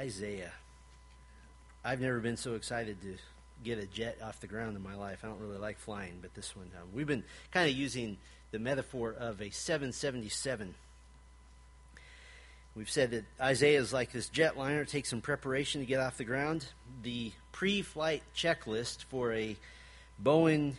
Isaiah. I've never been so excited to get a jet off the ground in my life. I don't really like flying, but this one, we've been kind of using the metaphor of a 777. We've said that Isaiah is like this jetliner. It takes some preparation to get off the ground. The pre-flight checklist for a Boeing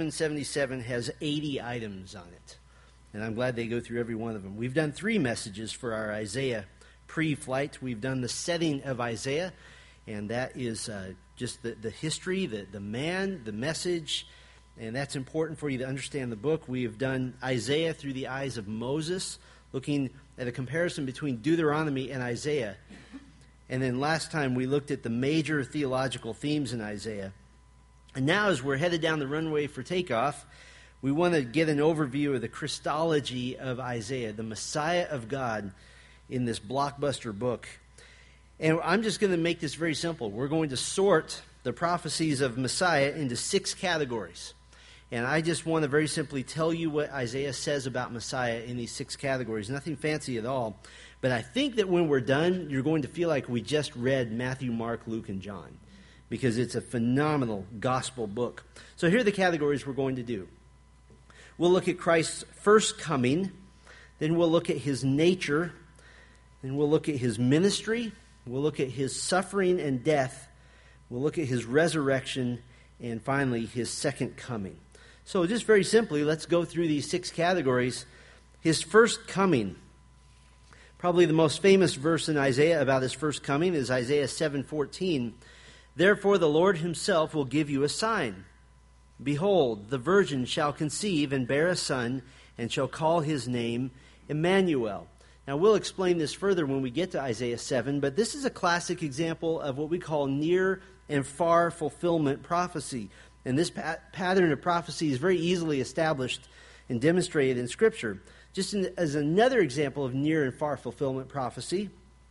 777 has 80 items on it. And I'm glad they go through every one of them. We've done 3 messages for our Isaiah pre-flight. We've done the setting of Isaiah, and that is just the history, the man, the message, and that's important for you to understand the book. We have done Isaiah through the eyes of Moses, looking at a comparison between Deuteronomy and Isaiah. And then last time we looked at the major theological themes in Isaiah. And now as we're headed down the runway for takeoff, we want to get an overview of the Christology of Isaiah, the Messiah of God in this blockbuster book. And I'm just going to make this very simple. We're going to sort the prophecies of Messiah into 6 categories. And I just want to very simply tell you what Isaiah says about Messiah in these 6 categories. Nothing fancy at all. But I think that when we're done, you're going to feel like we just read Matthew, Mark, Luke, and John, because it's a phenomenal gospel book. So here are the categories we're going to do. We'll look at Christ's first coming. Then we'll look at his nature. Then we'll look at his ministry. We'll look at his suffering and death. We'll look at his resurrection. And finally, his second coming. So just very simply, let's go through these 6 categories. His first coming. Probably the most famous verse in Isaiah about his first coming is Isaiah 7:14. Therefore the Lord himself will give you a sign. Behold, the virgin shall conceive and bear a son, and shall call his name Emmanuel. Now we'll explain this further when we get to Isaiah 7, but this is a classic example of what we call near and far fulfillment prophecy. And this pattern of prophecy is very easily established and demonstrated in Scripture. Just as another example of near and far fulfillment prophecy,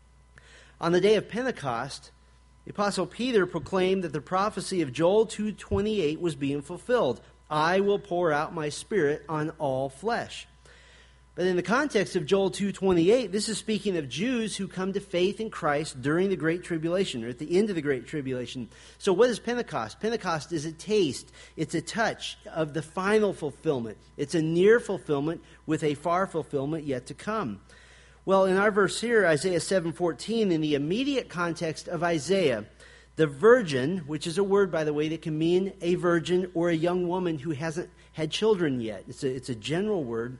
on the day of Pentecost, the Apostle Peter proclaimed that the prophecy of Joel 2:28 was being fulfilled. I will pour out my Spirit on all flesh. But in the context of Joel 2:28, this is speaking of Jews who come to faith in Christ during the Great Tribulation, or at the end of the Great Tribulation. So what is Pentecost? Pentecost is a taste, it's a touch of the final fulfillment. It's a near fulfillment with a far fulfillment yet to come. Well, in our verse here, Isaiah 7:14, in the immediate context of Isaiah, the virgin, which is a word, by the way, that can mean a virgin or a young woman who hasn't had children yet. It's a general word.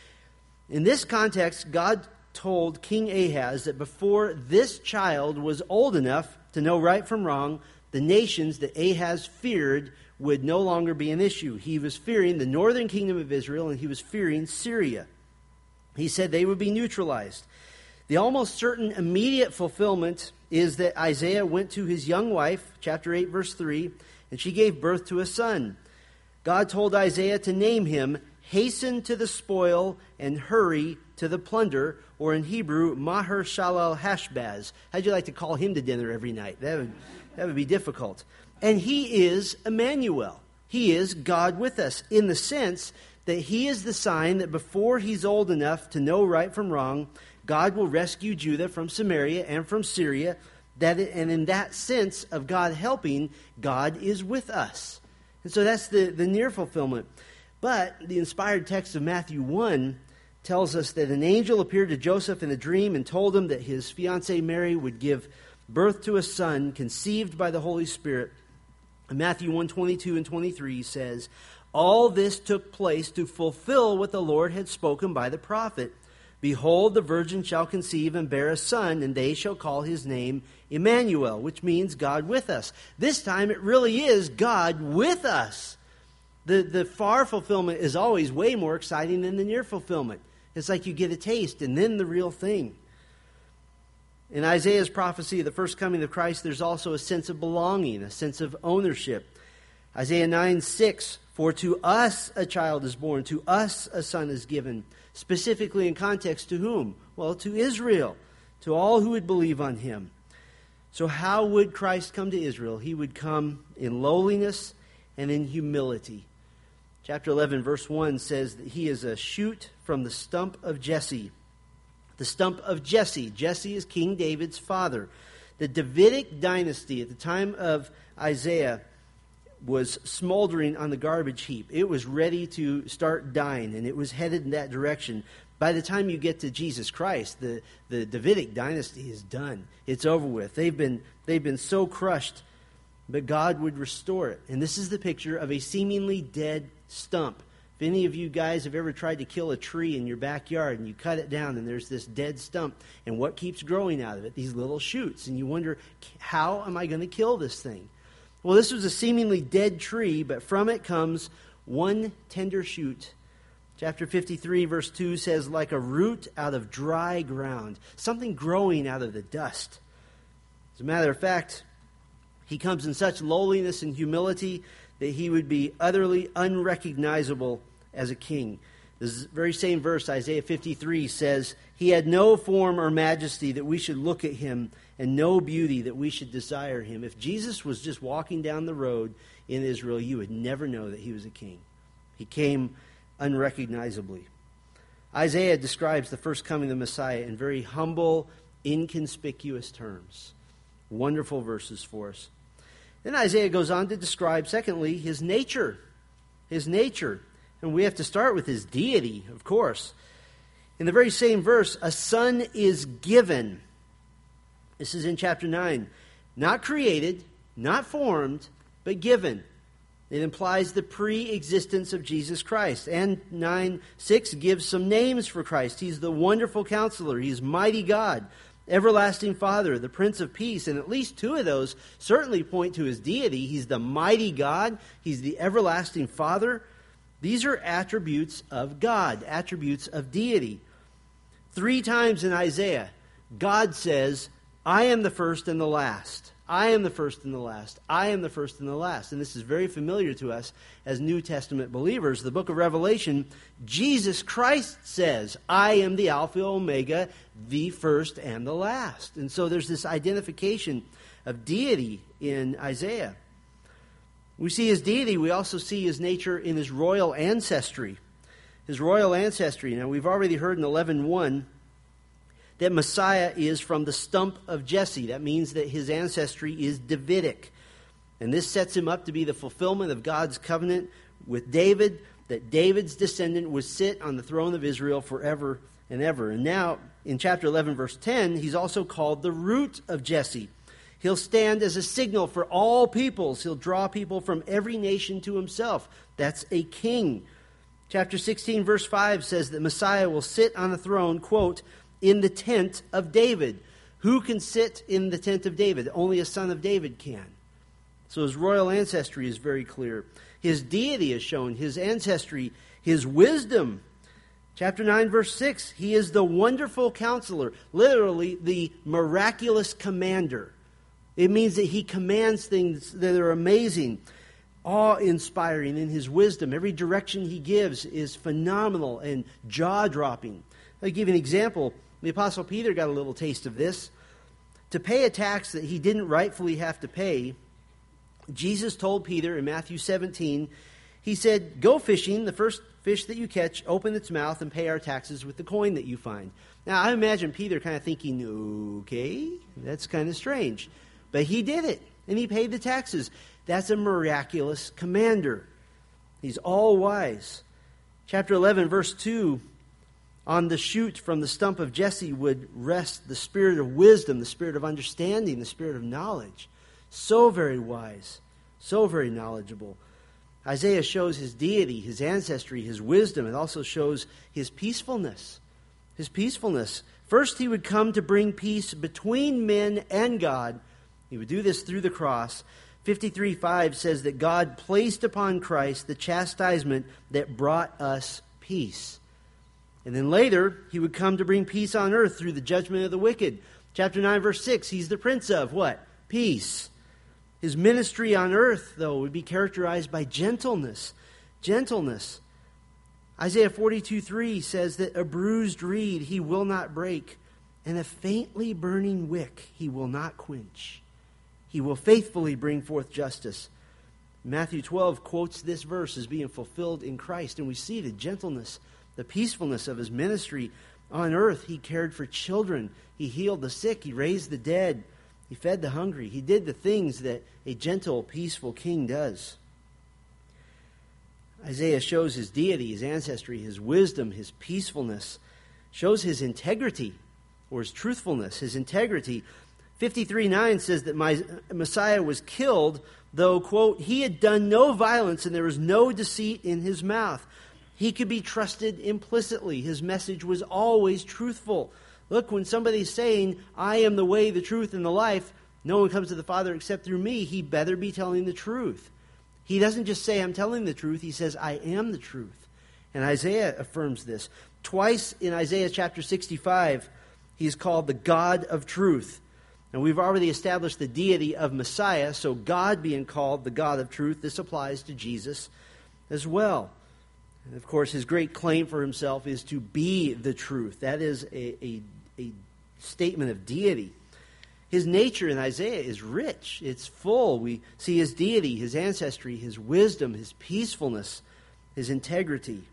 In this context, God told King Ahaz that before this child was old enough to know right from wrong, the nations that Ahaz feared would no longer be an issue. He was fearing the northern kingdom of Israel, and he was fearing Syria. He said they would be neutralized. The almost certain immediate fulfillment is that Isaiah went to his young wife, chapter 8, verse 3, and she gave birth to a son. God told Isaiah to name him, Hasten to the spoil and hurry to the plunder, or in Hebrew, Maher Shalal Hashbaz. How'd you like to call him to dinner every night? That would be difficult. And he is Emmanuel. He is God with us, in the sense that he is the sign that before he's old enough to know right from wrong, God will rescue Judah from Samaria and from Syria. And in that sense of God helping, God is with us. And so that's the near fulfillment. But the inspired text of Matthew 1 tells us that an angel appeared to Joseph in a dream and told him that his fiancée Mary would give birth to a son conceived by the Holy Spirit. And Matthew 1:22 and 23 says, all this took place to fulfill what the Lord had spoken by the prophet. Behold, the virgin shall conceive and bear a son, and they shall call his name Emmanuel, which means God with us. This time it really is God with us. The far fulfillment is always way more exciting than the near fulfillment. It's like you get a taste and then the real thing. In Isaiah's prophecy of the first coming of Christ, there's also a sense of belonging, a sense of ownership. Isaiah 9:6, for to us a child is born, to us a son is given. Specifically in context to whom? Well, to Israel, to all who would believe on him. So how would Christ come to Israel? He would come in lowliness and in humility. Chapter 11, verse 1 says that he is a shoot from the stump of Jesse. The stump of Jesse. Jesse is King David's father. The Davidic dynasty at the time of Isaiah was smoldering on the garbage heap. It was ready to start dying, and it was headed in that direction. By the time you get to Jesus Christ, the Davidic dynasty is done. It's over with. They've been so crushed, but God would restore it. And this is the picture of a seemingly dead stump. If any of you guys have ever tried to kill a tree in your backyard and you cut it down and there's this dead stump, and what keeps growing out of it? These little shoots. And you wonder, how am I going to kill this thing? Well, this was a seemingly dead tree, but from it comes one tender shoot. Chapter 53, verse 2 says, like a root out of dry ground, something growing out of the dust. As a matter of fact, he comes in such lowliness and humility that he would be utterly unrecognizable as a king. This very same verse, Isaiah 53, says, he had no form or majesty that we should look at him, and no beauty that we should desire him. If Jesus was just walking down the road in Israel, you would never know that he was a king. He came unrecognizably. Isaiah describes the first coming of the Messiah in very humble, inconspicuous terms. Wonderful verses for us. Then Isaiah goes on to describe, secondly, his nature. His nature. And we have to start with his deity, of course. In the very same verse, a son is given. This is in chapter 9. Not created, not formed, but given. It implies the pre-existence of Jesus Christ. And 9:6 gives some names for Christ. He's the wonderful counselor. He's mighty God, everlasting Father, the Prince of Peace. And at least two of those certainly point to his deity. He's the mighty God. He's the everlasting Father. These are attributes of God, attributes of deity. 3 times in Isaiah, God says, I am the first and the last. I am the first and the last. I am the first and the last. And this is very familiar to us as New Testament believers. The book of Revelation, Jesus Christ says, I am the Alpha and Omega, the first and the last. And so there's this identification of deity in Isaiah. We see his deity. We also see his nature in his royal ancestry. His royal ancestry. Now, we've already heard in 11:1 that Messiah is from the stump of Jesse. That means that his ancestry is Davidic. And this sets him up to be the fulfillment of God's covenant with David, that David's descendant would sit on the throne of Israel forever and ever. And now, in chapter 11, verse 10, he's also called the root of Jesse. He'll stand as a signal for all peoples. He'll draw people from every nation to himself. That's a king. Chapter 16, verse 5 says that Messiah will sit on a throne, quote, in the tent of David. Who can sit in the tent of David? Only a son of David can. So his royal ancestry is very clear. His deity is shown, his ancestry, his wisdom. Chapter 9, verse 6, he is the wonderful counselor, literally the miraculous commander. It means that he commands things that are amazing, awe-inspiring in his wisdom. Every direction he gives is phenomenal and jaw-dropping. I'll give you an example. The Apostle Peter got a little taste of this. To pay a tax that he didn't rightfully have to pay, Jesus told Peter in Matthew 17, he said, go fishing, the first fish that you catch, open its mouth and pay our taxes with the coin that you find. Now, I imagine Peter kind of thinking, okay, that's kind of strange. But he did it, and he paid the taxes. That's a miraculous commander. He's all-wise. Chapter 11, verse 2, on the shoot from the stump of Jesse would rest the spirit of wisdom, the spirit of understanding, the spirit of knowledge. So very wise, so very knowledgeable. Isaiah shows his deity, his ancestry, his wisdom. It also shows his peacefulness. His peacefulness. First, he would come to bring peace between men and God. He would do this through the cross. 53:5 says that God placed upon Christ the chastisement that brought us peace. And then later, he would come to bring peace on earth through the judgment of the wicked. Chapter 9, verse 6, he's the Prince of what? Peace. His ministry on earth, though, would be characterized by gentleness. Gentleness. Isaiah 42:3 says that a bruised reed he will not break, and a faintly burning wick he will not quench. He will faithfully bring forth justice. Matthew 12 quotes this verse as being fulfilled in Christ, and we see the gentleness, the peacefulness of his ministry on earth. He cared for children. He healed the sick. He raised the dead. He fed the hungry. He did the things that a gentle, peaceful king does. Isaiah shows his deity, his ancestry, his wisdom, his peacefulness, shows his integrity, or his truthfulness, his integrity. 53:9 says that Messiah was killed, though, quote, he had done no violence and there was no deceit in his mouth. He could be trusted implicitly. His message was always truthful. Look, when somebody's saying, I am the way, the truth, and the life, no one comes to the Father except through me, he better be telling the truth. He doesn't just say, I'm telling the truth. He says, I am the truth. And Isaiah affirms this. Twice in Isaiah chapter 65, he is called the God of truth. And we've already established the deity of Messiah, so God being called the God of truth, this applies to Jesus as well. And of course, his great claim for himself is to be the truth. That is a statement of deity. His nature in Isaiah is rich. It's full. We see his deity, his ancestry, his wisdom, his peacefulness, his integrity.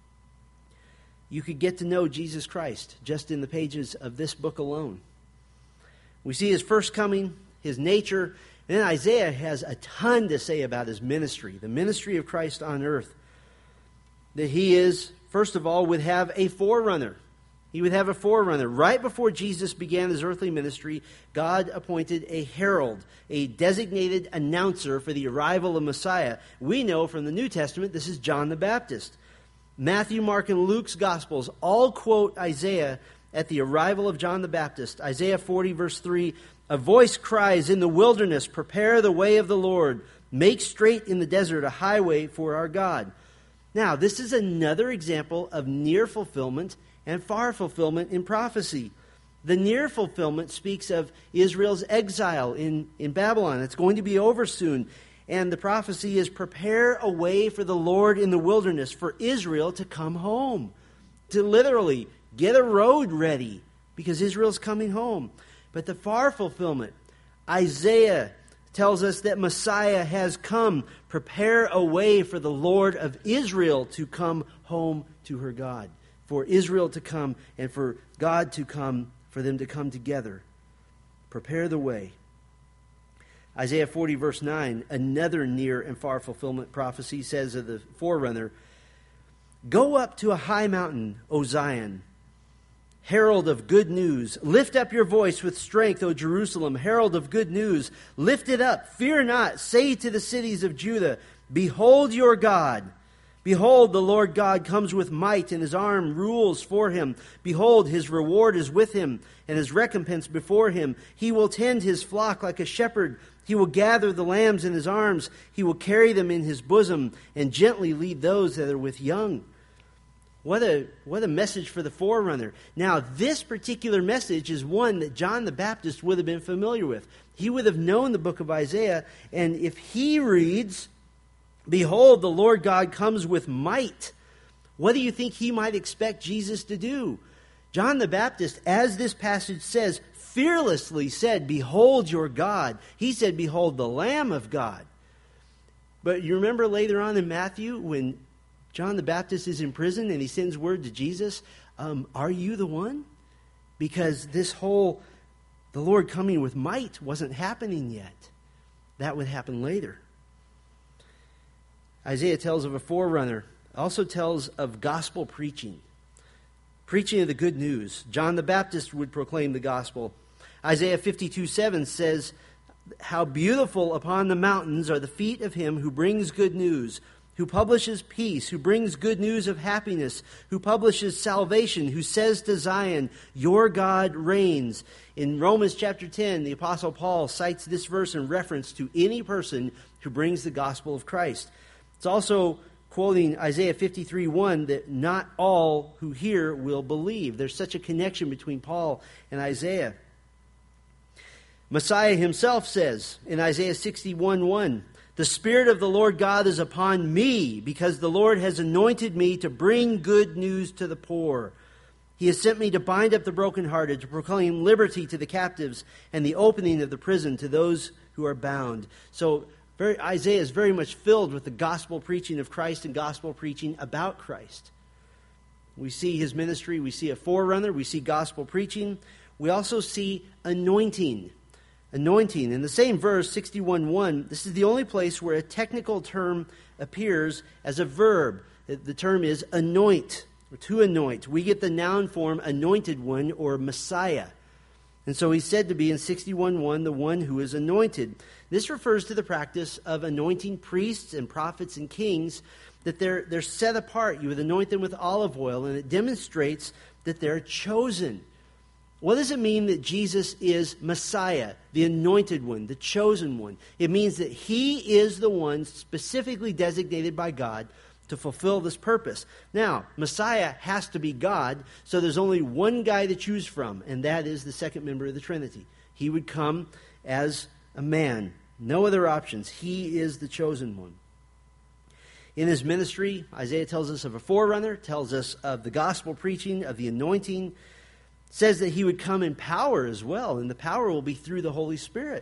You could get to know Jesus Christ just in the pages of this book alone. We see his first coming, his nature, and then Isaiah has a ton to say about his ministry, the ministry of Christ on earth. That he is, first of all, would have a forerunner. He would have a forerunner. Right before Jesus began his earthly ministry, God appointed a herald, a designated announcer for the arrival of Messiah. We know from the New Testament this is John the Baptist. Matthew, Mark, and Luke's Gospels all quote Isaiah at the arrival of John the Baptist. Isaiah 40, verse 3, a voice cries in the wilderness, prepare the way of the Lord, make straight in the desert a highway for our God. Now, this is another example of near fulfillment and far fulfillment in prophecy. The near fulfillment speaks of Israel's exile in Babylon. It's going to be over soon. And the prophecy is prepare a way for the Lord in the wilderness, for Israel to come home. To literally get a road ready, because Israel's coming home. But the far fulfillment, Isaiah tells us that Messiah has come. Prepare a way for the Lord of Israel to come home to her God. For Israel to come and for God to come, for them to come together. Prepare the way. Isaiah 40, verse 9, another near and far fulfillment prophecy says of the forerunner, go up to a high mountain, O Zion, herald of good news. Lift up your voice with strength, O Jerusalem, herald of good news. Lift it up, fear not. Say to the cities of Judah, behold your God. Behold, the Lord God comes with might, and his arm rules for him. Behold, his reward is with him, and his recompense before him. He will tend his flock like a shepherd. He will gather the lambs in his arms. He will carry them in his bosom, and gently lead those that are with young. What a message for the forerunner. Now, this particular message is one that John the Baptist would have been familiar with. He would have known the book of Isaiah, and if he reads, behold, the Lord God comes with might, what do you think he might expect Jesus to do? John the Baptist, as this passage says, fearlessly said, behold your God. He said, behold the Lamb of God. But you remember later on in Matthew when John the Baptist is in prison and he sends word to Jesus, are you the one? Because this whole, the Lord coming with might wasn't happening yet. That would happen later. Isaiah tells of a forerunner, also tells of gospel preaching. Preaching of the good news. John the Baptist would proclaim the gospel. Isaiah 52:7 says, how beautiful upon the mountains are the feet of him who brings good news, who publishes peace, who brings good news of happiness, who publishes salvation, who says to Zion, your God reigns. In Romans chapter 10, the Apostle Paul cites this verse in reference to any person who brings the gospel of Christ. It's also quoting Isaiah 53:1 that not all who hear will believe. There's such a connection between Paul and Isaiah. Messiah himself says in Isaiah 61:1, the Spirit of the Lord God is upon me, because the Lord has anointed me to bring good news to the poor. He has sent me to bind up the brokenhearted, to proclaim liberty to the captives, and the opening of the prison to those who are bound. So Isaiah is very much filled with the gospel preaching of Christ and gospel preaching about Christ. We see his ministry, we see a forerunner, we see gospel preaching. We also see anointing. anointing. In the same verse, 61:1, this is the only place where a technical term appears as a verb. The term is anoint, or to anoint. We get the noun form anointed one or Messiah. And so he's said to be in 61:1 the one who is anointed. This refers to the practice of anointing priests and prophets and kings, that they're set apart. You would anoint them with olive oil, and it demonstrates that they're chosen. What does it mean that Jesus is Messiah, the anointed one, the chosen one? It means that he is the one specifically designated by God to fulfill this purpose. Now, Messiah has to be God, so there's only one guy to choose from, and that is the second member of the Trinity. He would come as a man. No other options. He is the chosen one. In his ministry, Isaiah tells us of a forerunner, tells us of the gospel preaching, of the anointing, says that he would come in power as well, and the power will be through the Holy Spirit.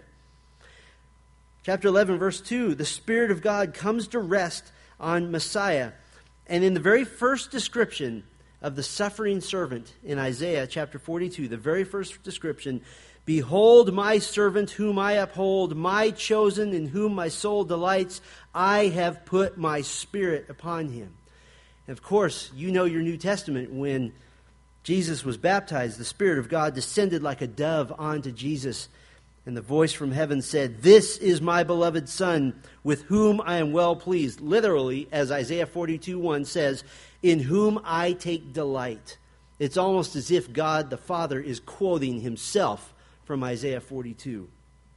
Chapter 11, verse 2, the Spirit of God comes to rest on Messiah. And in the very first description of the suffering servant in Isaiah chapter 42, the very first description, behold my servant whom I uphold, my chosen in whom my soul delights, I have put my Spirit upon him. And of course, you know your New Testament, when Jesus was baptized, the Spirit of God descended like a dove onto Jesus, and the voice from heaven said, "This is my beloved Son, with whom I am well pleased." Literally, as Isaiah 42:1 says, "in whom I take delight." It's almost as if God the Father is quoting himself from Isaiah 42.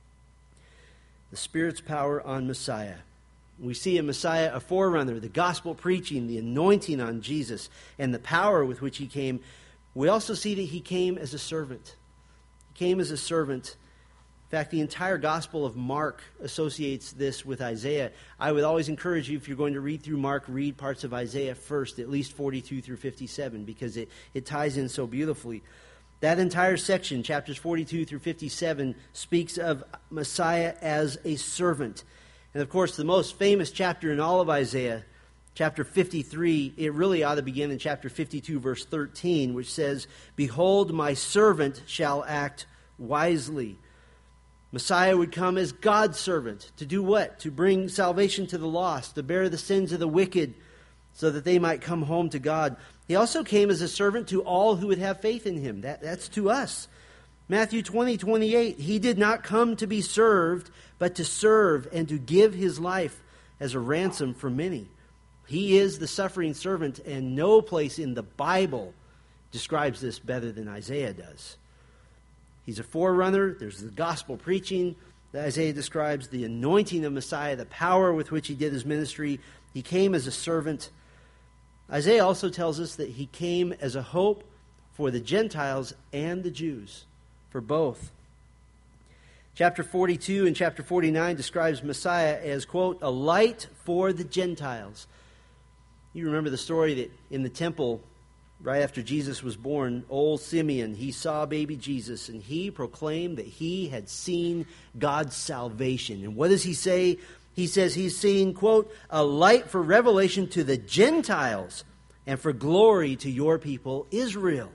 The Spirit's power on Messiah. We see in Messiah a forerunner, the gospel preaching, the anointing on Jesus, and the power with which he came. We also see that he came as a servant. He came as a servant. In fact, the entire Gospel of Mark associates this with Isaiah. I would always encourage you, if you're going to read through Mark, read parts of Isaiah first, at least 42 through 57, because it ties in so beautifully. That entire section, chapters 42 through 57, speaks of Messiah as a servant. And of course, the most famous chapter in all of Isaiah, chapter 53, it really ought to begin in chapter 52, verse 13, which says, "Behold, my servant shall act wisely." Messiah would come as God's servant. To do what? To bring salvation to the lost, to bear the sins of the wicked, so that they might come home to God. He also came as a servant to all who would have faith in him. That's to us. Matthew 20:28, he did not come to be served, but to serve and to give his life as a ransom for many. He is the suffering servant, and no place in the Bible describes this better than Isaiah does. He's a forerunner. There's the gospel preaching that Isaiah describes, the anointing of Messiah, the power with which he did his ministry. He came as a servant. Isaiah also tells us that he came as a hope for the Gentiles and the Jews, for both. Chapter 42 and chapter 49 describes Messiah as, quote, a light for the Gentiles. You remember the story that in the temple, right after Jesus was born, old Simeon, he saw baby Jesus, and he proclaimed that he had seen God's salvation. And what does he say? He says he's seen, quote, a light for revelation to the Gentiles and for glory to your people, Israel.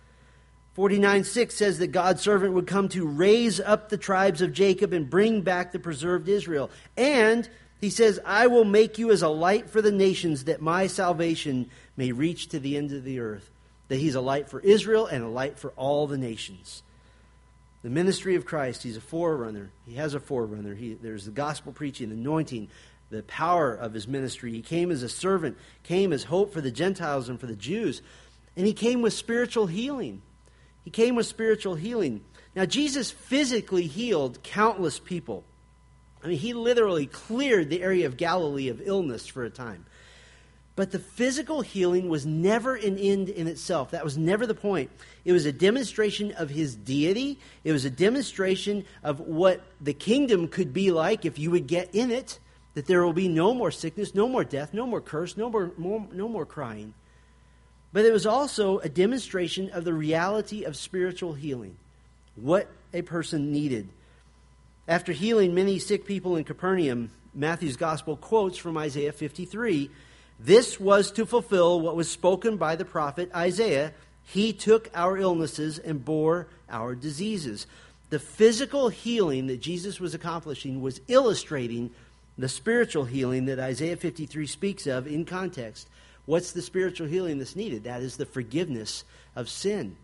49:6 says that God's servant would come to raise up the tribes of Jacob and bring back the preserved Israel. And he says, I will make you as a light for the nations, that my salvation may reach to the end of the earth. That he's a light for Israel and a light for all the nations. The ministry of Christ, he's a forerunner. He has a forerunner. There's the gospel preaching, anointing, the power of his ministry. He came as a servant, came as hope for the Gentiles and for the Jews. And he came with spiritual healing. He came with spiritual healing. Now, Jesus physically healed countless people. I mean, he literally cleared the area of Galilee of illness for a time. But the physical healing was never an end in itself. That was never the point. It was a demonstration of his deity. It was a demonstration of what the kingdom could be like if you would get in it. That there will be no more sickness, no more death, no more curse, no more crying. But it was also a demonstration of the reality of spiritual healing. What a person needed. After healing many sick people in Capernaum, Matthew's gospel quotes from Isaiah 53. This was to fulfill what was spoken by the prophet Isaiah. He took our illnesses and bore our diseases. The physical healing that Jesus was accomplishing was illustrating the spiritual healing that Isaiah 53 speaks of in context. What's the spiritual healing that's needed? That is the forgiveness of sin.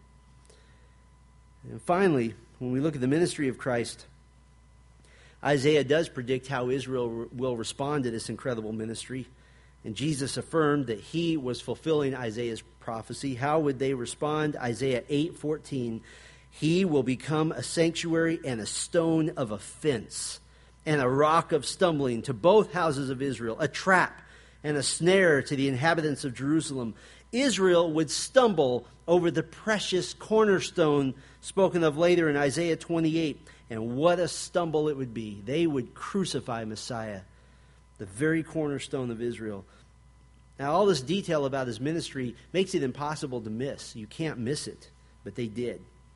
And finally, when we look at the ministry of Christ, Isaiah does predict how Israel will respond to this incredible ministry. And Jesus affirmed that he was fulfilling Isaiah's prophecy. How would they respond? Isaiah 8:14, he will become a sanctuary and a stone of offense and a rock of stumbling to both houses of Israel, a trap and a snare to the inhabitants of Jerusalem. Israel would stumble over the precious cornerstone spoken of later in Isaiah 28. And what a stumble it would be. They would crucify Messiah, the very cornerstone of Israel. Now, all this detail about his ministry makes it impossible to miss. You can't miss it, but they did.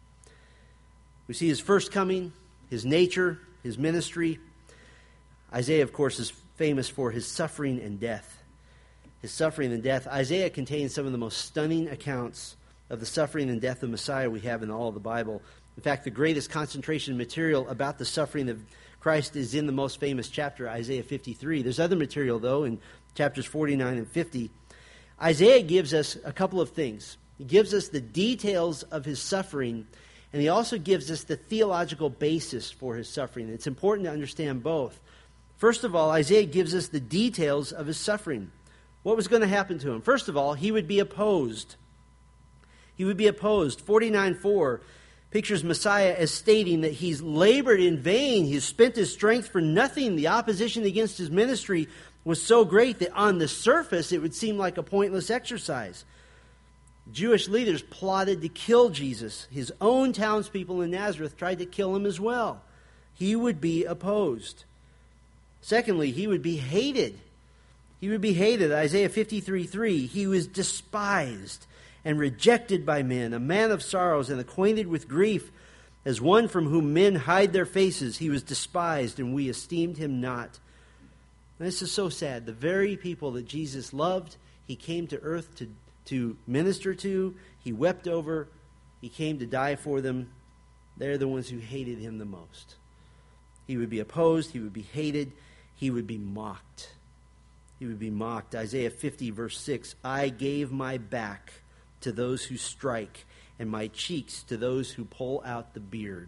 We see his first coming, his nature, his ministry. Isaiah, of course, is famous for his suffering and death. His suffering and death. Isaiah contains some of the most stunning accounts of the suffering and death of Messiah we have in all of the Bible. In fact, the greatest concentration of material about the suffering of Christ is in the most famous chapter, Isaiah 53. There's other material, though, in chapters 49 and 50. Isaiah gives us a couple of things. He gives us the details of his suffering, and he also gives us the theological basis for his suffering. It's important to understand both. First of all, Isaiah gives us the details of his suffering. What was going to happen to him? First of all, he would be opposed. He would be opposed. 49:4 pictures Messiah as stating that he's labored in vain. He's spent his strength for nothing. The opposition against his ministry was so great that on the surface it would seem like a pointless exercise. Jewish leaders plotted to kill Jesus. His own townspeople in Nazareth tried to kill him as well. He would be opposed. Secondly, he would be hated. He would be hated. Isaiah 53:3, he was despised and rejected by men, a man of sorrows and acquainted with grief, as one from whom men hide their faces. He was despised, and we esteemed him not. And this is so sad. The very people that Jesus loved, he came to earth to minister to, he wept over, he came to die for them. They're the ones who hated him the most. He would be opposed, he would be hated, he would be mocked. He would be mocked. Isaiah 50, verse 6, I gave my back to those who strike, and my cheeks to those who pull out the beard.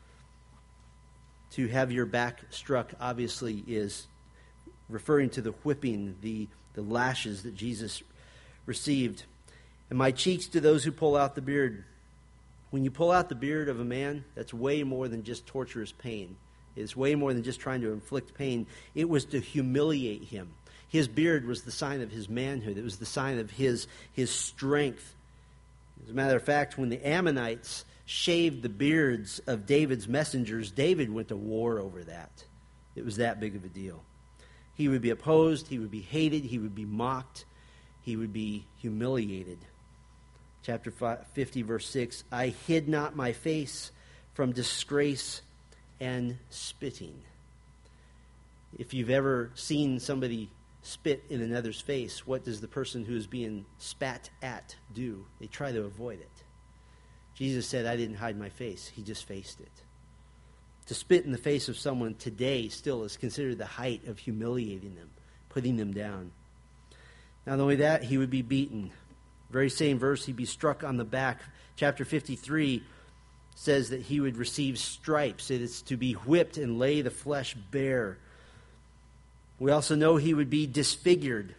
To have your back struck, obviously, is referring to the whipping, the lashes that Jesus received. And my cheeks to those who pull out the beard. When you pull out the beard of a man, that's way more than just torturous pain. It's way more than just trying to inflict pain. It was to humiliate him. His beard was the sign of his manhood. It was the sign of his strength. As a matter of fact, when the Ammonites shaved the beards of David's messengers, David went to war over that. It was that big of a deal. He would be opposed, he would be hated, he would be mocked, he would be humiliated. Chapter 50, verse 6, I hid not my face from disgrace and spitting. If you've ever seen somebody spit in another's face, what does the person who is being spat at do? They try to avoid it. Jesus said, I didn't hide my face. He just faced it. To spit in the face of someone today still is considered the height of humiliating them, putting them down. Not only that, he would be beaten. Very same verse, he'd be struck on the back. Chapter 53 says that he would receive stripes. It is to be whipped and lay the flesh bare. We also know he would be disfigured.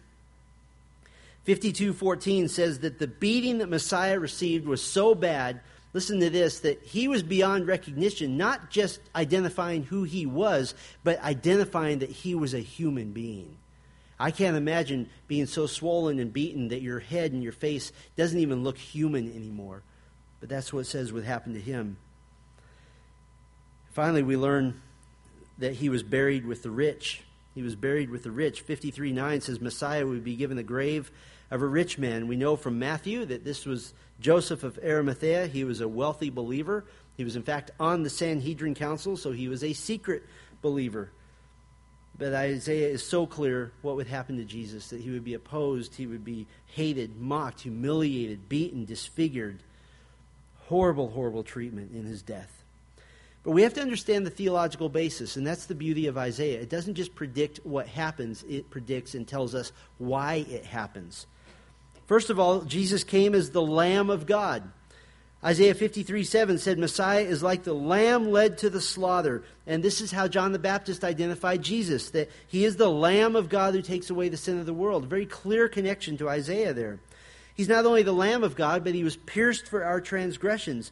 52:14 says that the beating that Messiah received was so bad, listen to this, that he was beyond recognition, not just identifying who he was, but identifying that he was a human being. I can't imagine being so swollen and beaten that your head and your face doesn't even look human anymore. But that's what it says would happen to him. Finally, we learn that he was buried with the rich. He was buried with the rich. 53:9 says Messiah would be given the grave of a rich man. We know from Matthew that this was Joseph of Arimathea. He was a wealthy believer. He was, in fact, on the Sanhedrin Council, so he was a secret believer. But Isaiah is so clear what would happen to Jesus, that he would be opposed, he would be hated, mocked, humiliated, beaten, disfigured. Horrible, horrible treatment in his death. But we have to understand the theological basis, and that's the beauty of Isaiah. It doesn't just predict what happens, it predicts and tells us why it happens. First of all, Jesus came as the Lamb of God. Isaiah 53:7 said, Messiah is like the lamb led to the slaughter. And this is how John the Baptist identified Jesus, that he is the Lamb of God who takes away the sin of the world. A very clear connection to Isaiah there. He's not only the Lamb of God, but he was pierced for our transgressions.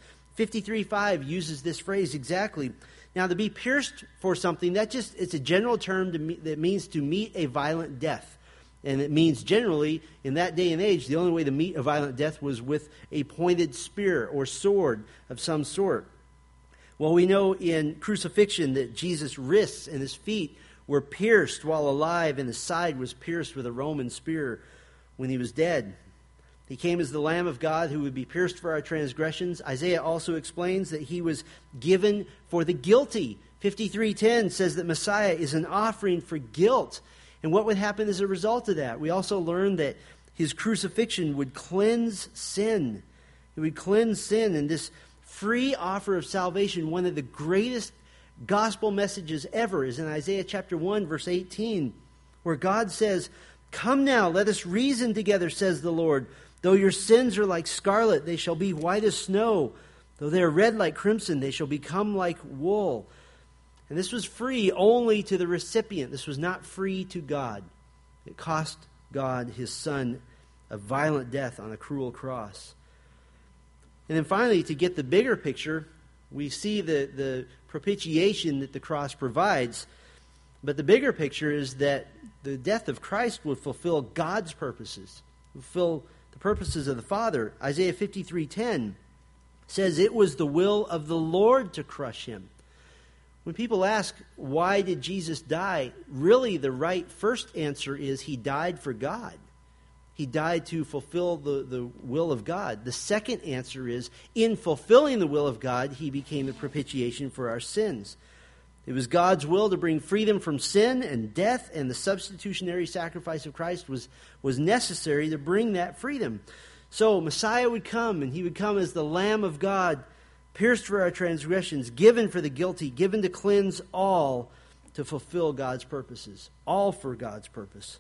53:5 uses this phrase exactly. Now, to be pierced for something, it's a general term that means to meet a violent death. And it means generally, in that day and age, the only way to meet a violent death was with a pointed spear or sword of some sort. Well, we know in crucifixion that Jesus' wrists and his feet were pierced while alive, and his side was pierced with a Roman spear when he was dead. He came as the Lamb of God who would be pierced for our transgressions. Isaiah also explains that he was given for the guilty. 53:10 says that Messiah is an offering for guilt. And what would happen as a result of that? We also learned that his crucifixion would cleanse sin. It would cleanse sin. And this free offer of salvation, one of the greatest gospel messages ever, is in Isaiah chapter 1, verse 18, where God says, Come now, let us reason together, says the Lord. Though your sins are like scarlet, they shall be white as snow. Though they are red like crimson, they shall become like wool. And this was free only to the recipient. This was not free to God. It cost God his Son a violent death on a cruel cross. And then finally, to get the bigger picture, we see the propitiation that the cross provides. But the bigger picture is that the death of Christ would fulfill God's purposes, fulfill the purposes of the Father. Isaiah 53:10 says, It was the will of the Lord to crush him. When people ask, why did Jesus die? Really, the right first answer is he died for God. He died to fulfill the will of God. The second answer is, in fulfilling the will of God, he became the propitiation for our sins. It was God's will to bring freedom from sin and death, and the substitutionary sacrifice of Christ was necessary to bring that freedom. So Messiah would come, and he would come as the Lamb of God, pierced for our transgressions, given for the guilty, given to cleanse all, to fulfill God's purposes. All for God's purpose.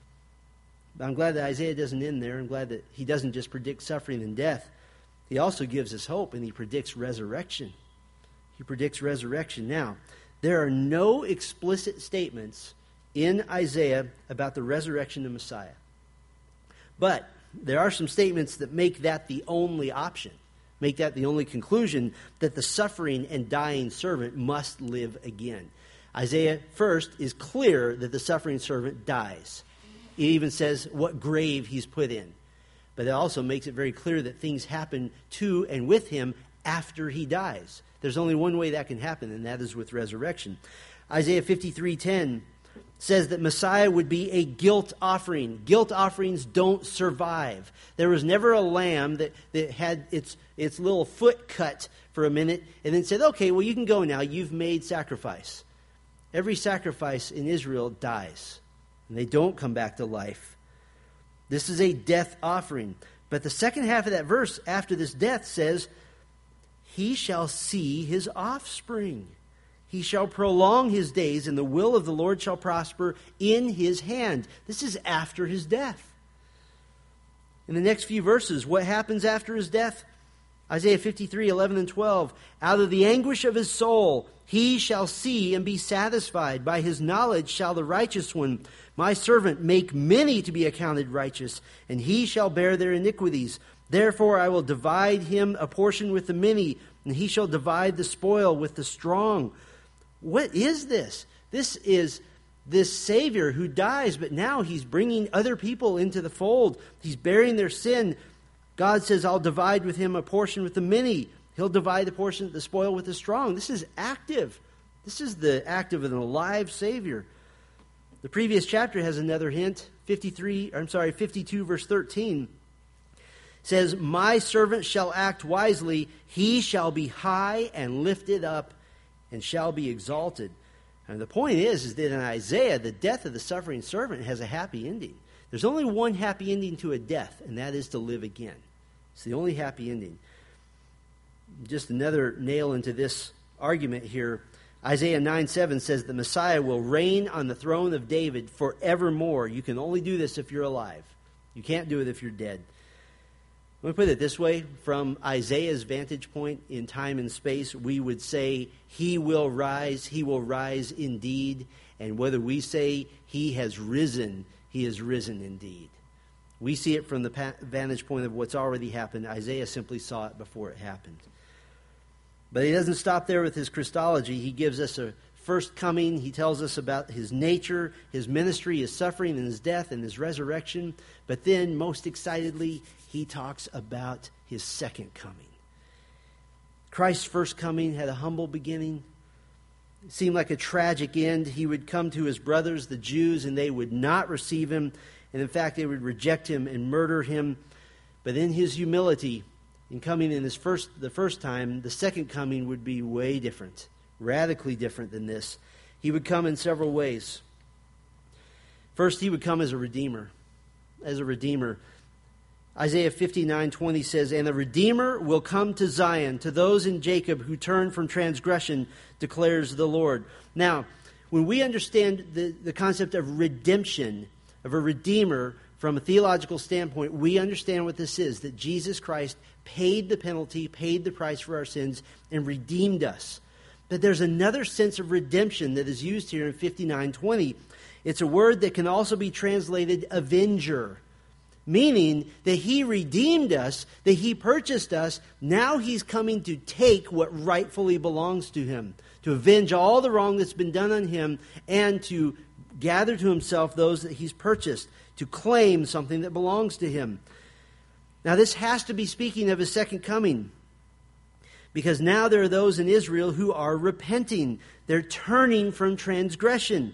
I'm glad that Isaiah doesn't end there. I'm glad that he doesn't just predict suffering and death. He also gives us hope, and he predicts resurrection. He predicts resurrection. Now, there are no explicit statements in Isaiah about the resurrection of Messiah. But there are some statements that make that the only option. Make that the only conclusion, that the suffering and dying servant must live again. Isaiah, first, is clear that the suffering servant dies. It even says what grave he's put in. But it also makes it very clear that things happen to and with him after he dies. There's only one way that can happen, and that is with resurrection. Isaiah 53:10 says that Messiah would be a guilt offering. Guilt offerings don't survive. There was never a lamb that had its little foot cut for a minute and then said, okay, well, you can go now. You've made sacrifice. Every sacrifice in Israel dies, and they don't come back to life. This is a death offering. But the second half of that verse after this death says, he shall see his offspring. He shall prolong his days, and the will of the Lord shall prosper in his hand. This is after his death. In the next few verses, what happens after his death? Isaiah 53:11 and 12. Out of the anguish of his soul, he shall see and be satisfied. By his knowledge shall the righteous one, my servant, make many to be accounted righteous, and he shall bear their iniquities. Therefore I will divide him a portion with the many, and he shall divide the spoil with the strong. What is this? This is this Savior who dies, but now he's bringing other people into the fold. He's bearing their sin. God says, I'll divide with him a portion with the many. He'll divide the spoil with the strong. This is active. This is the act of an alive Savior. The previous chapter has another hint. 52 verse 13 says, my servant shall act wisely. He shall be high and lifted up and shall be exalted. And the point is that in Isaiah, the death of the suffering servant has a happy ending. There's only one happy ending to a death, and that is to live again. It's the only happy ending. Just another nail into this argument here. Isaiah 9:7 says the Messiah will reign on the throne of David forevermore. You can only do this if you're alive. You can't do it if you're dead. Let me put it this way. From Isaiah's vantage point in time and space, we would say, he will rise indeed. And whether we say he has risen, he has risen indeed. We see it from the vantage point of what's already happened. Isaiah simply saw it before it happened. But he doesn't stop there with his Christology. He gives us a first coming. He tells us about his nature, his ministry, his suffering, and his death, and his resurrection. But then, most excitedly, he talks about his second coming. Christ's first coming had a humble beginning. It seemed like a tragic end. He would come to his brothers, the Jews, and they would not receive him. And in fact, they would reject him and murder him. But in his humility, in coming in the first time, the second coming would be way different, radically different than this. He would come in several ways. First, he would come as a redeemer. As a redeemer. Isaiah 59:20 says, "And the Redeemer will come to Zion, to those in Jacob who turn from transgression, declares the Lord." Now, when we understand the concept of redemption, of a redeemer, from a theological standpoint, we understand what this is, that Jesus Christ paid the penalty, paid the price for our sins, and redeemed us. But there's another sense of redemption that is used here in 59:20. It's a word that can also be translated avenger, meaning that he redeemed us, that he purchased us. Now he's coming to take what rightfully belongs to him, to avenge all the wrong that's been done on him, and to gather to himself those that he's purchased, to claim something that belongs to him. Now this has to be speaking of his second coming, because now there are those in Israel who are repenting. They're turning from transgression.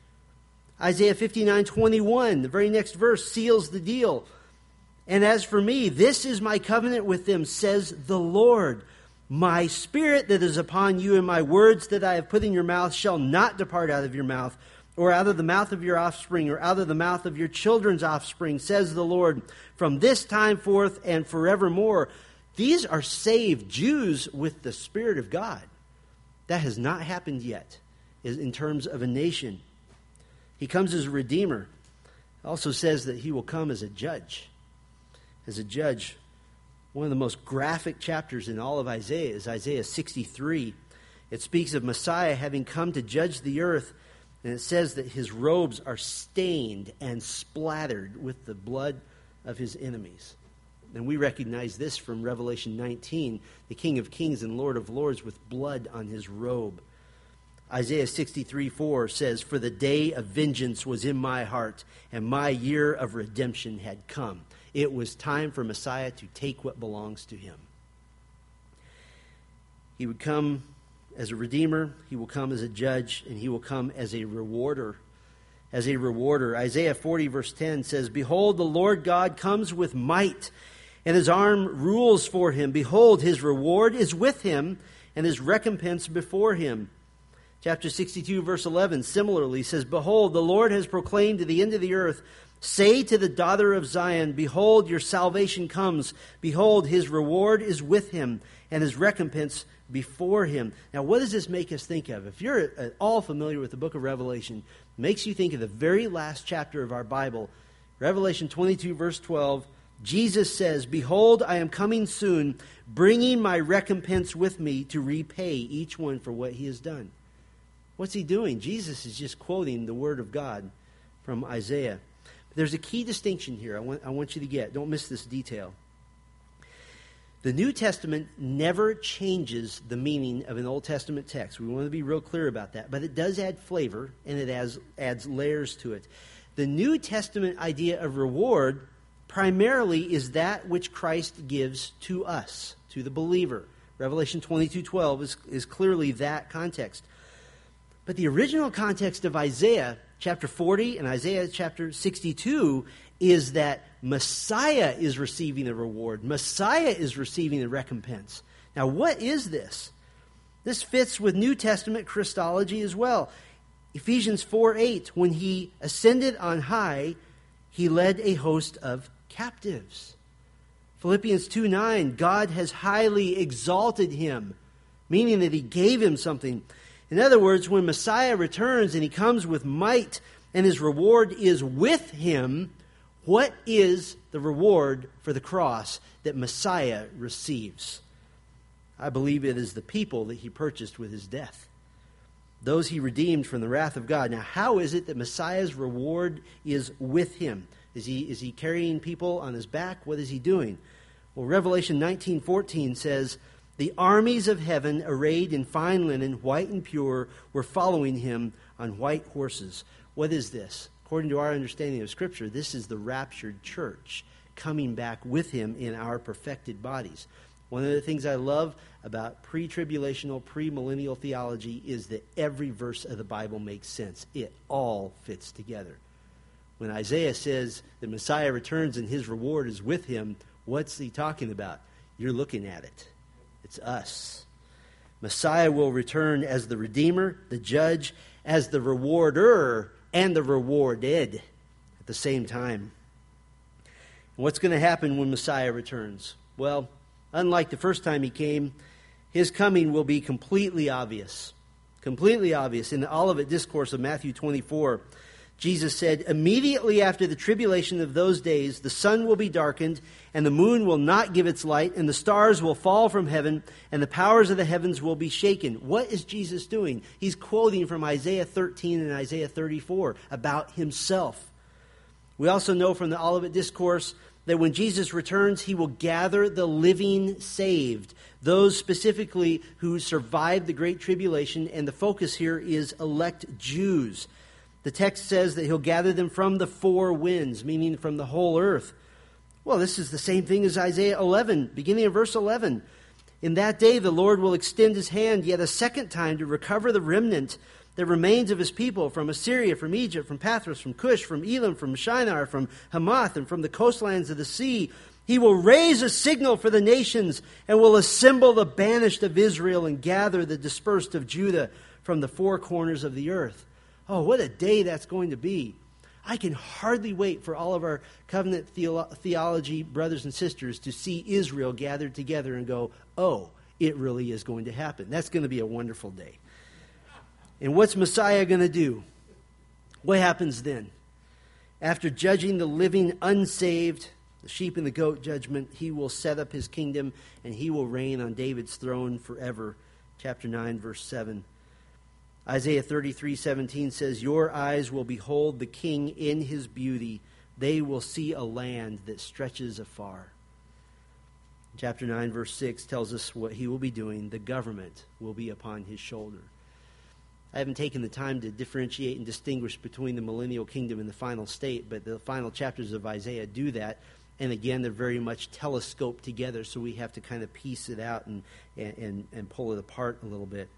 Isaiah 59:21, the very next verse, seals the deal. "And as for me, this is my covenant with them, says the Lord. My spirit that is upon you and my words that I have put in your mouth shall not depart out of your mouth, or out of the mouth of your offspring, or out of the mouth of your children's offspring, says the Lord, from this time forth and forevermore." These are saved Jews with the Spirit of God. That has not happened yet in terms of a nation. He comes as a redeemer. It also says that he will come as a judge. As a judge. One of the most graphic chapters in all of Isaiah is Isaiah 63. It speaks of Messiah having come to judge the earth. And it says that his robes are stained and splattered with the blood of his enemies. And we recognize this from Revelation 19, the King of Kings and Lord of Lords with blood on his robe. Isaiah 63:4 says, "For the day of vengeance was in my heart, and my year of redemption had come." It was time for Messiah to take what belongs to him. He would come as a redeemer, he will come as a judge, and he will come as a rewarder. As a rewarder. Isaiah 40 verse 10 says, "Behold, the Lord God comes with might, and his arm rules for him. Behold, his reward is with him, and his recompense before him." Chapter 62 verse 11 similarly says, "Behold, the Lord has proclaimed to the end of the earth, say to the daughter of Zion, behold, your salvation comes. Behold, his reward is with him, and his recompense before him." Now, what does this make us think of? If you're at all familiar with the book of Revelation, it makes you think of the very last chapter of our Bible. Revelation 22, verse 12, Jesus says, "Behold, I am coming soon, bringing my recompense with me to repay each one for what he has done." What's he doing? Jesus is just quoting the word of God from Isaiah. But there's a key distinction here I want you to get. Don't miss this detail. The New Testament never changes the meaning of an Old Testament text. We want to be real clear about that. But it does add flavor, and it adds layers to it. The New Testament idea of reward primarily is that which Christ gives to us, to the believer. Revelation 22:12 is clearly that context. But the original context of Isaiah chapter 40 and Isaiah chapter 62 is that Messiah is receiving the reward. Messiah is receiving the recompense. Now, what is this? This fits with New Testament Christology as well. Ephesians 4:8, when he ascended on high, he led a host of captives. Philippians 2:9, God has highly exalted him meaning that he gave him something. In other words, when Messiah returns and he comes with might and his reward is with him, what is the reward for the cross that Messiah receives? I believe it is the people that he purchased with his death, those he redeemed from the wrath of God. Now, how is it that Messiah's reward is with him? Is he carrying people on his back? What is he doing? Well, Revelation 19:14 says, "The armies of heaven, arrayed in fine linen, white and pure, were following him on white horses." What is this? According to our understanding of Scripture, this is the raptured church coming back with him in our perfected bodies. One of the things I love about pre-tribulational, premillennial theology is that every verse of the Bible makes sense. It all fits together. When Isaiah says that Messiah returns and his reward is with him, what's he talking about? You're looking at it. It's us. Messiah will return as the Redeemer, the Judge, as the Rewarder, and the rewarded at the same time. What's going to happen when Messiah returns? Well, unlike the first time he came, his coming will be completely obvious. Completely obvious. In the Olivet Discourse of Matthew 24, Jesus said, "Immediately after the tribulation of those days, the sun will be darkened, and the moon will not give its light, and the stars will fall from heaven, and the powers of the heavens will be shaken." What is Jesus doing? He's quoting from Isaiah 13 and Isaiah 34 about himself. We also know from the Olivet Discourse that when Jesus returns, he will gather the living saved, those specifically who survived the Great Tribulation, and the focus here is elect Jews. The text says that he'll gather them from the four winds, meaning from the whole earth. Well, this is the same thing as Isaiah 11, beginning of verse 11. "In that day the Lord will extend his hand yet a second time to recover the remnant that remains of his people from Assyria, from Egypt, from Pathros, from Cush, from Elam, from Shinar, from Hamath, and from the coastlands of the sea. He will raise a signal for the nations and will assemble the banished of Israel and gather the dispersed of Judah from the four corners of the earth." Oh, what a day that's going to be. I can hardly wait for all of our covenant theology brothers and sisters to see Israel gathered together and go, oh, it really is going to happen. That's going to be a wonderful day. And what's Messiah going to do? What happens then? After judging the living unsaved, the sheep and the goat judgment, he will set up his kingdom and he will reign on David's throne forever. Chapter 9, verse 7. Isaiah 33:17 says, "Your eyes will behold the King in his beauty. They will see a land that stretches afar." Chapter 9, verse 6 tells us what he will be doing. The government will be upon his shoulder. I haven't taken the time to differentiate and distinguish between the millennial kingdom and the final state, but the final chapters of Isaiah do that. And again, they're very much telescoped together, so we have to kind of piece it out and pull it apart a little bit.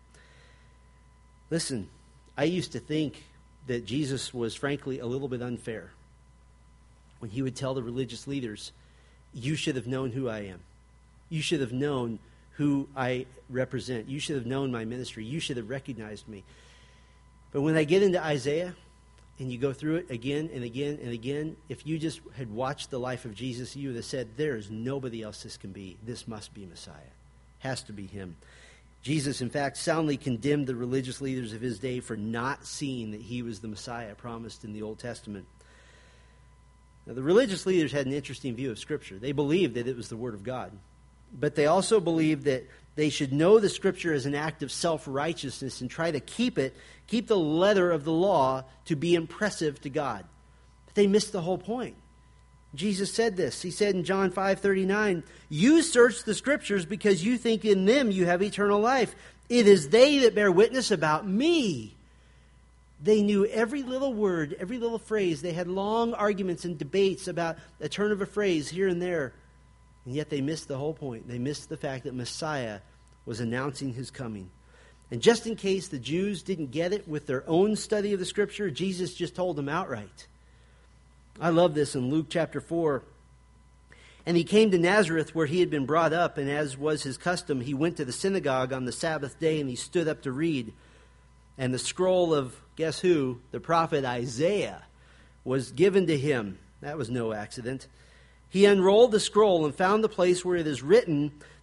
Listen, I used to think that Jesus was frankly a little bit unfair when he would tell the religious leaders, "You should have known who I am. You should have known who I represent. You should have known my ministry. You should have recognized me." But when I get into Isaiah and you go through it again and again and again, if you just had watched the life of Jesus, you would have said, there is nobody else this can be. This must be Messiah. Has to be him. Jesus, in fact, soundly condemned the religious leaders of his day for not seeing that he was the Messiah promised in the Old Testament. Now, the religious leaders had an interesting view of Scripture. They believed that it was the Word of God. But they also believed that they should know the Scripture as an act of self-righteousness and try to keep the letter of the law to be impressive to God. But they missed the whole point. Jesus said this. He said in John 5:39, "You search the Scriptures because you think in them you have eternal life. It is they that bear witness about me." They knew every little word, every little phrase. They had long arguments and debates about a turn of a phrase here and there. And yet they missed the whole point. They missed the fact that Messiah was announcing his coming. And just in case the Jews didn't get it with their own study of the Scripture, Jesus just told them outright. I love this in Luke chapter 4. "And he came to Nazareth where he had been brought up, and as was his custom, he went to the synagogue on the Sabbath day, and he stood up to read. And the scroll of, guess who? The prophet Isaiah was given to him." That was no accident. "He unrolled the scroll and found the place where it is written,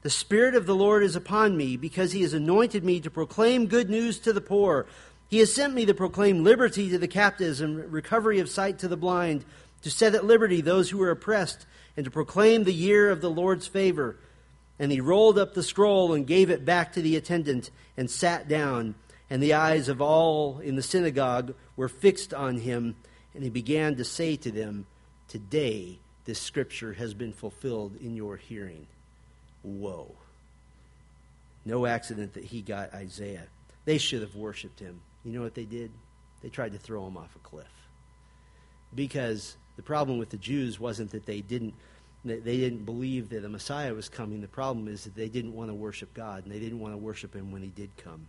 The Spirit of the Lord is upon me, because he has anointed me to proclaim good news to the poor. He has sent me to proclaim liberty to the captives and recovery of sight to the blind, to set at liberty those who are oppressed, and to proclaim the year of the Lord's favor. And he rolled up the scroll and gave it back to the attendant and sat down. And the eyes of all in the synagogue were fixed on him. And he began to say to them, "Today this scripture has been fulfilled in your hearing." Whoa. No accident that he got Isaiah. They should have worshipped him. You know what they did? They tried to throw him off a cliff. Because the problem with the Jews wasn't that they didn't believe that the Messiah was coming. The problem is that they didn't want to worship God, and they didn't want to worship him when he did come.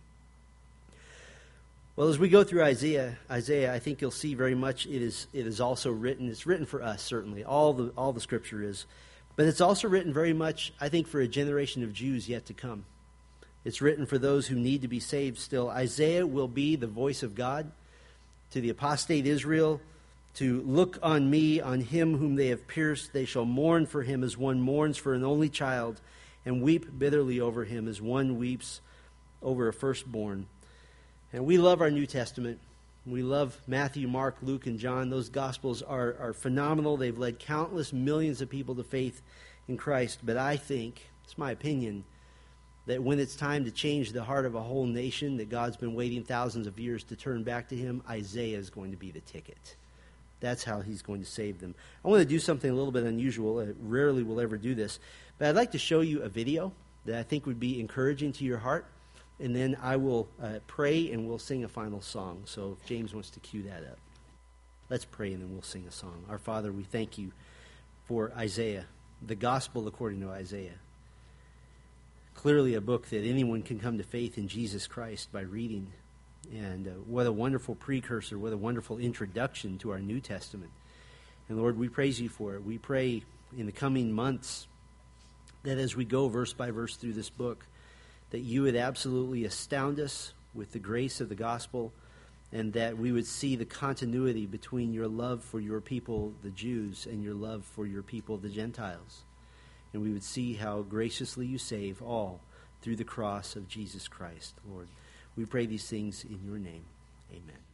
Well, as we go through Isaiah, I think you'll see very much it is also written. It's written for us, certainly. All the scripture is. But it's also written very much, I think, for a generation of Jews yet to come. It's written for those who need to be saved still. Isaiah will be the voice of God to the apostate Israel, to look on me, on him whom they have pierced. They shall mourn for him as one mourns for an only child, and weep bitterly over him as one weeps over a firstborn. And we love our New Testament. We love Matthew, Mark, Luke, and John. Those Gospels are phenomenal. They've led countless millions of people to faith in Christ. But I think, it's my opinion, that when it's time to change the heart of a whole nation, that God's been waiting thousands of years to turn back to him, Isaiah is going to be the ticket. That's how he's going to save them. I want to do something a little bit unusual. I rarely will ever do this. But I'd like to show you a video that I think would be encouraging to your heart. And then I will pray and we'll sing a final song. So if James wants to cue that up. Let's pray and then we'll sing a song. Our Father, we thank you for Isaiah, the gospel according to Isaiah. Clearly a book that anyone can come to faith in Jesus Christ by reading. And what a wonderful precursor, what a wonderful introduction to our New Testament. And Lord, we praise you for it. We pray in the coming months that as we go verse by verse through this book, that you would absolutely astound us with the grace of the gospel, and that we would see the continuity between your love for your people, the Jews, and your love for your people, the Gentiles. And we would see how graciously you save all through the cross of Jesus Christ, Lord. We pray these things in your name. Amen.